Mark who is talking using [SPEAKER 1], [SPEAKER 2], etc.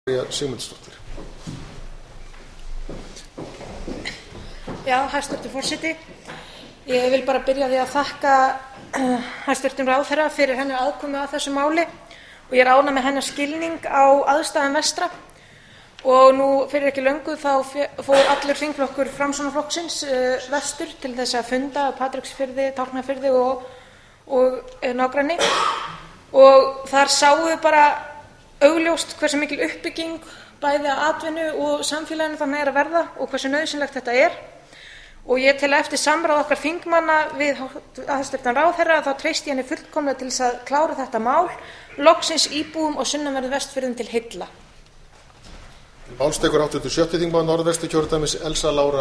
[SPEAKER 1] Sigmundsdóttir.
[SPEAKER 2] Hæstvirtur forseti. Ég vil bara byrja á því að þakka hæstvirtum ráðherra fyrir hennar aðkomu að þessu máli og ég er ánægð með hennar skilning á aðstæðum vestra. Og nú fyrir ekki löngu þá fór allur þingflokkur Framsóknarflokksins vestur til þess að funda á Patreksfirði, Tálknafirði og nágrenni. Og þar sáum við bara augljóst hversu mikil uppbygging bæði að atvinnu og samfélaginu þannig að verða og hversu nauðsynlegt þetta er. Og ég tel að eftir samráð okkar þingmanna við hæstvirtan ráðherra þá treysti ég henni fullkomlega til þess að klára þetta mál loksins íbúum og sunnanverðum Vestfjörðum til heilla.
[SPEAKER 1] Máls tekur 86. þingmaður Norðvesturkjördæmis Elsa Lára